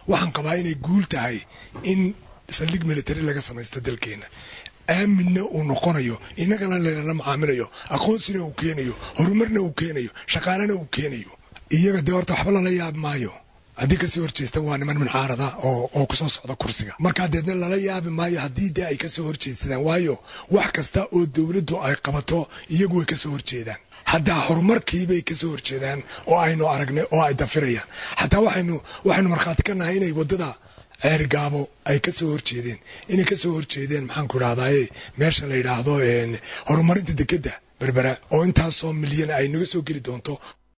waxaan qabaa inay guul tahay in saldhig military laga samaysto dalkeena aaminna uu noqonayo inagana lala macaamilayo aqoonsina uu keenayo horumarna uu keenayo shaqaalana uu keenayo iyaga dee horta waxba lala yaab maayo haddii kasoo horjeestan waa niman muncaarada oo kusoo socda kursiga markaa deedna lala yaabi maayo haddii dee ay kasoo horjeedsadaan waayo wax kasta oo dowladdu ay qabato iyagu way kasoo horjeedaan haddaa horumarkiibay kasoo horjeedaan oo aynu aragnay oo ay dafirayaan xataa waxaynu markhaati ka nahay inay waddada ceergaabo ay kasoo horjeedeen inay kasoo horjeedeen maxaanku idhahdaye meesha la yidhaahdo horumarinta dekedda berbera oo intaasoo milyan ay naga soo geli doonto